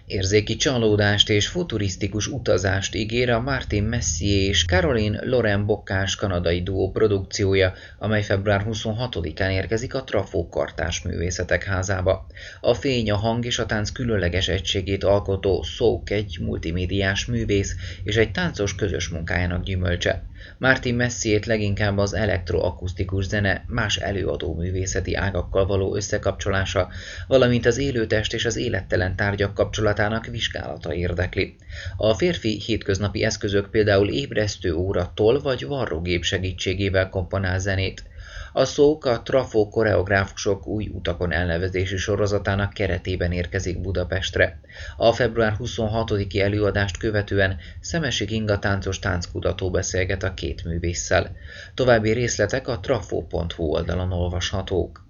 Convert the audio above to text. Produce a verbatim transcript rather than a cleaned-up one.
Érzéki csalódást és futurisztikus utazást ígér a Martin Messier és Caroline Loren Bocage kanadai duó produkciója, amely február huszonhatodikán érkezik a Trafó Kartárs Művészetek Házába. A fény, a hang és a tánc különleges egységét alkotó Souk egy multimédiás művész és egy táncos közös munkájának gyümölcse. Martin Messiert leginkább az elektroakusztikus zene más előadó művészeti ágakkal való összekapcsolása, valamint az élőtest és az élettelen tárgyak kapcsolatának vizsgálata érdekli. A férfi hétköznapi eszközök, például ébresztő óra, toll vagy varrógép segítségével komponál zenét. A Souk a Trafó koreográfusok új utakon elnevezési sorozatának keretében érkezik Budapestre. A február huszonhatodiki előadást követően Szemesi Kinga táncos tánckutató beszélget a két művésszel. További részletek a trafó pont hu oldalon olvashatók.